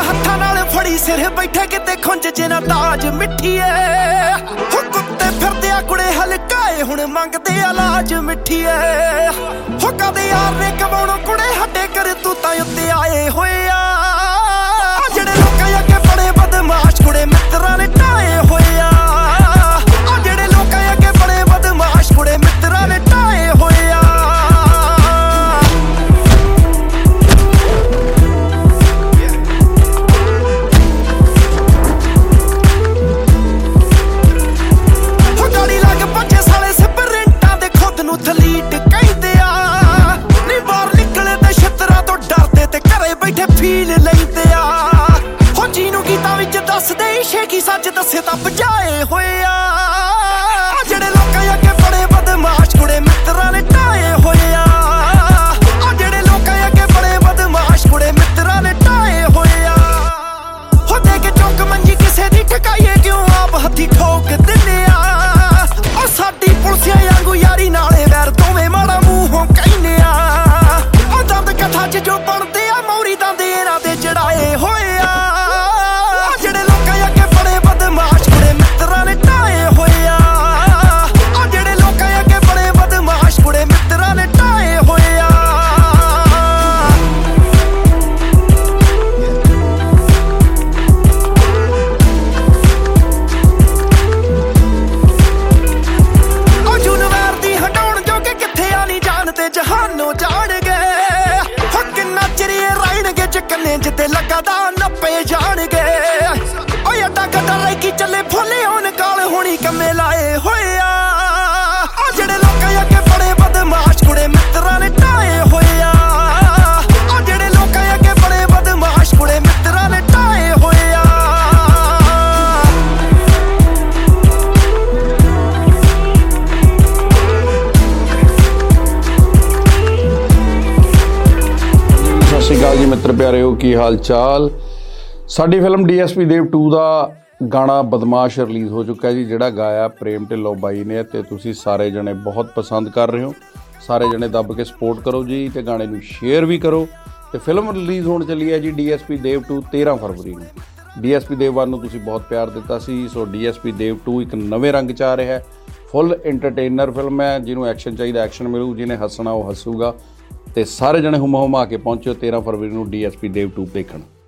ਹੱਥਾਂ ਨਾਲ ਫੜੀ ਸਿਰ ਬੈਠੇ ਕਿਤੇ ਖੁੰਝ ਚ ਨਾ ਤਾਜ ਮਿੱਠੀਏ ਹੋ ਕੁੱਤੇ ਫਿਰਦੇ ਆ ਕੁੜੇ ਹਲਕਾਏ ਹੁਣ ਮੰਗਦੇ ਆ ਲਾਜ ਮਿੱਠੀਏ ਹੋ ਕਦੇ ਯਾਰ ਨੇ ਕਮਾਉਣੋਂ ਕੁੜੇ ਹੱਡੇ ਕਰ ਤੂੰ ਤਾਂ ਉੱਤੇ ਆਏ ਹੋਏ ਆ ਜਿਹੜੇ ਲੋਕਾਂ ਅੱਗੇ ਬੜੇ ਬਦਮਾਸ਼ ਕੁੜੇ ਮਿੱਤਰਾਂ ਨੇ ਢਾਏ ਹੋਏ ਆ ਜਿਹੜੇ ਲੋਕਾਂ ਅੱਗੇ ਬੜੇ ਬਦਮਾਸ਼ ਕੁੜੇ ਮਿੱਤਰਾਂ ਨੇ ਢਾਏ ਹੋਏ ਆ ਥਲੀਟ ਕਹਿੰਦੇ ਆ ਨੀ ਬਾਹਰ ਨਿਕਲੇ ਤੇ ਛਤਰਾ ਤੋਂ ਡਰਦੇ ਤੇ ਘਰੇ ਬੈਠੇ ਫੀਲ ਲੈਂਦੇ ਆ ਹੋ ਜਿਹਨੂੰ ਗੀਤਾਂ ਵਿੱਚ ਦੱਸਦੇ ਇਸ਼ੇ ਕੀ ਸੱਚ ਦੱਸੇ ਤਾਂ ਬਜਾਏ ਹੋਏ ਆ ਜਿਹੜੇ ਲੋਕਾਂ ਅੱਗੇ ਬੜੇ ਬਦਮਾਸ਼ ਕੁੜੇ ਮਿੱਤਰਾਂ ਨੇ ਢਾਏ ਹੋਏ ਆ ਜਿਹੜੇ ਲੋਕਾਂ ਅੱਗੇ ਬੜੇ ਬਦਮਾਸ਼ ਕੁੜੇ ਮਿੱਤਰਾਂ ਨੇ ਢਾਏ ਹੋਏ ਆ ਹੋ ਦੇ ਕੇ ਚੁੱਕ ਮੰਜੀ ਕਿਸੇ ਦੀ ਠਕਾਈਏ ਕਿਉਂ ਆਪ ਹੱਥੀ ਠੋਕ ਦਿੰਦੇ ਆ ਉਹ ਸਾਡੀ ਪੁਲਸੀਆਂ ਵਾਂਗੂ ਯਾਰੀ ਨਾਲੇ ਵੈਰ ਦੋਵੇਂ ਮਾੜਾ ਮੂੰਹੋਂ ਕਹਿੰਦੇ ਆ ਉਹ ਦੰਦ ਕਥਾ ਚ ਜੋ ਬਣਦੇ ਆ ਮੌਰੀ ਦੰਦ ਇਹਨਾਂ ਦੇ ਚੜਾਏ ਹੋਏ ਆ ਜਿਹੜੇ ਲੋਕਾਂ ਅੱਗੇ ਬੜੇ ਬਦਮਾਸ਼ ਕੁੜੇ ਮਿੱਤਰਾਂ ਨੇ ਢਾਏ ਹੋਏ ਆ ਜਿਹੜੇ ਲੋਕਾਂ ਅੱਗੇ ਬੜੇ ਬਦਮਾਸ਼ ਕੁੜੇ ਮਿੱਤਰਾਂ ਨੇ ਢਾਏ ਹੋਏ ਆ ਤੇ ਜਹਾਨੋਂ ਜਾਣ ਗਏ ਹੋ ਕਿੰਨਾ ਚਿਰੇ ਰਾਇਣਗੇ ਚੱਕਨੇ ਜਿੱਤੇ ਲੱਗਾ ਨੱਪੇ ਜਾਣਗੇ ਓਏ ਅੱਡਾ ਗੱਡਾ ਲੈ ਕੇ ਚੱਲੇ ਫੁੱਲੇ ਹੋਣ ਕਾਲ ਹੋਣੀ ਕੰਮੇ ਲਾਏ ਹੋਏ ਆ ਜਿਹੜੇ ਲੋਕਾਂ ਅੱਗੇ ਬੜੇ ਬਦਮਾਸ਼ ਕੁੜੇ ਮਿੱਤਰਾਂ ਨੇ ਢਾਏ ਹੋਏ ਆ ਜਿਹੜੇ ਲੋਕਾਂ ਅੱਗੇ ਬੜੇ ਬਦਮਾਸ਼ ਕੁੜੇ ਮਿੱਤਰਾਂ ਨੇ ਢਾਏ ਹੋਏ ਆ ਸਤਿ ਸ਼੍ਰੀ ਅਕਾਲ ਜੀ ਮਿੱਤਰ ਪਿਆਰਿਓ, ਕੀ ਹਾਲ ਚਾਲ। ਸਾਡੀ ਫਿਲਮ DSP ਦੇਵ 2 ਦਾ ਗਾਣਾ ਬਦਮਾਸ਼ ਰਿਲੀਜ਼ ਹੋ ਚੁੱਕਾ ਜੀ, ਜਿਹੜਾ ਗਾਇਆ ਪ੍ਰੇਮ ਢਿੱਲੋਂ ਬਾਈ ਨੇ, ਤੇ ਤੁਸੀਂ ਸਾਰੇ ਜਣੇ ਬਹੁਤ ਪਸੰਦ ਕਰ ਰਹੇ ਹੋ। ਸਾਰੇ ਜਣੇ ਦੱਬ ਕੇ ਸਪੋਰਟ ਕਰੋ ਜੀ, ਤੇ ਗਾਣੇ ਨੂੰ ਸ਼ੇਅਰ ਵੀ ਕਰੋ। ਤੇ ਫਿਲਮ ਰਿਲੀਜ਼ ਹੋਣ ਚੱਲੀ ਹੈ ਜੀ DSP ਦੇਵ 2 13 ਫਰਵਰੀ ਨੂੰ। DSP ਦੇਵ 1 ਨੂੰ ਤੁਸੀਂ ਬਹੁਤ ਪਿਆਰ ਦਿੱਤਾ ਸੀ, ਸੋ DSP ਦੇਵ 2 ਇੱਕ ਨਵੇਂ ਰੰਗ 'ਚ ਆ ਰਿਹਾ ਹੈ। ਫੁੱਲ ਐਂਟਰਟੇਨਰ ਫਿਲਮ ਹੈ, ਜਿਹਨੂੰ ਐਕਸ਼ਨ ਚਾਹੀਦਾ ਐਕਸ਼ਨ ਮਿਲੂ, ਜਿਹਨੇ ਹੱਸਣਾ ਉਹ ਹੱਸੂਗਾ। ਤੇ ਸਾਰੇ ਜਣੇ ਹੁਮਾ ਕੇ ਪਹੁੰਚੋ 13 ਫਰਵਰੀ ਨੂੰ DSP ਦੇਵ 2 ਦੇਖਣ।